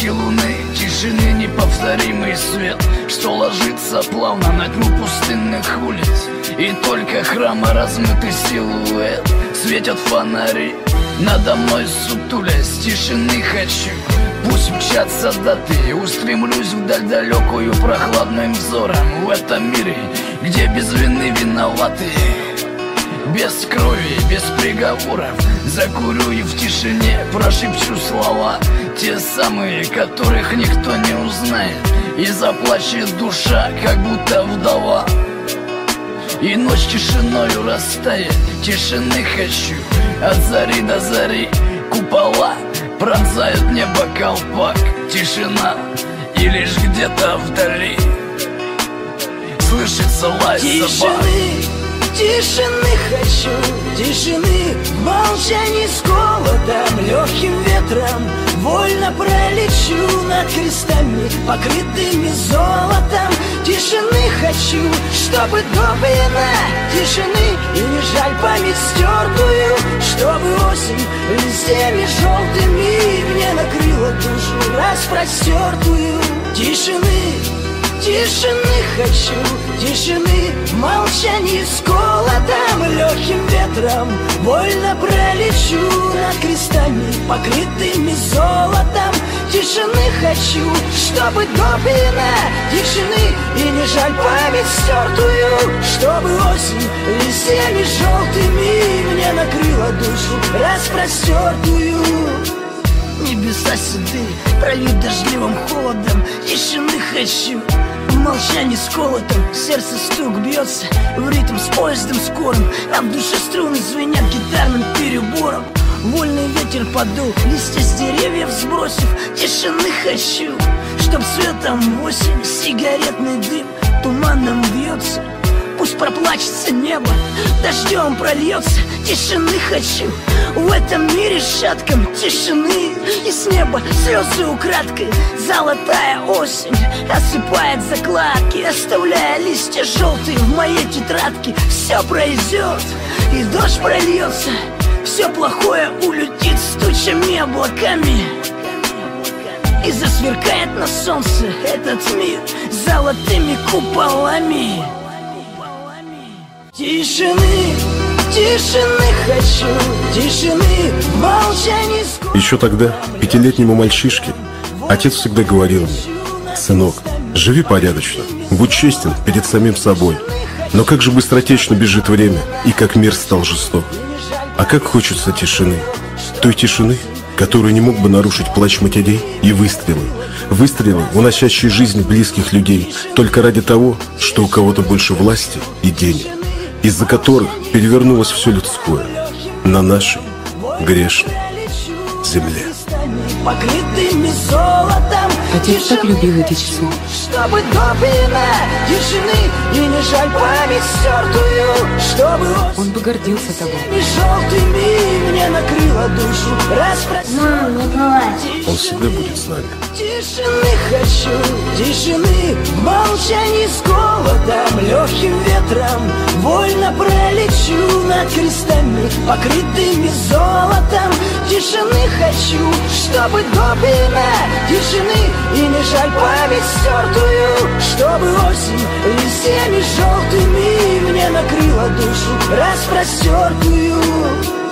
блески луны, тишины неповторимый свет, что ложится плавно на тьму пустынных улиц. И только храма размытый силуэт, светят фонари надо мной сутулясь. Тишины хочу, пусть мчатся даты, устремлюсь вдаль далекую прохладным взором. В этом мире, где без вины виноваты, без крови, без приговоров, закурю и в тишине прошепчу слова, те самые, которых никто не узнает. И заплачет душа, как будто вдова, и ночь тишиною растает. Тишины хочу, от зари до зари купола пронзают небо колпак. Тишина, и лишь где-то вдали слышится лай собак. Тишины хочу, тишины, в молчании с голодом, легким ветром вольно пролечу над крестами, покрытыми золотом. Тишины хочу, чтобы до вина тишины, и не жаль память стертую, чтобы осень листьями желтыми мне накрыла душу распростертую. Тишины хочу, тишины, в молчании с голодом, легким ветром вольно пролечу над крестами, покрытыми золотом. Тишины хочу, чтобы до вина тишины, и не жаль память стертую, чтобы осень листьями желтыми мне накрыла душу распростертую. Небеса седые, прольют дождливым холодом. Тишины хочу, в молчании с колотом, сердце стук бьется в ритм с поездом скорым, а в душе струны звенят гитарным перебором. Вольный ветер подул, листья с деревьев сбросив. Тишины хочу, чтоб светом в осень сигаретный дым туманом бьется. Пусть проплачется небо, дождем прольется. Тишины хочу, в этом мире шатком тишины. И с неба слезы украдкой, золотая осень осыпает закладки, оставляя листья желтые в моей тетрадке. Все пройдет, и дождь прольется, все плохое улетит с тучами облаками, и засверкает на солнце этот мир золотыми куполами. Тишины хочу, тишины, в молчании с голодом. Еще тогда, 5-летнему мальчишке, отец всегда говорил мне: сынок, живи порядочно, будь честен перед самим собой. Но как же быстротечно бежит время, и как мир стал жесток. А как хочется тишины, той тишины, которую не мог бы нарушить плач матерей и выстрелы, уносящие жизнь близких людей только ради того, что у кого-то больше власти и денег, из-за которых перевернулось все людское на нашей грешной земле. Покрытыми золотом. Отец так любил эти часы. Чтобы до вина тишины, и не жаль память стертую, чтобы Он бы гордился тобой. желтыми мне накрыла душу Мам, не плачь. Он всегда будет с нами. Тишины хочу, тишины, в молчании с голодом, легким ветром вольно пролечу над крестами, покрытыми золотом. Тишины хочу, чтобы до вина тишины, и не жаль память стертую, чтобы осень листьями желтыми мне накрыла душу распростертую.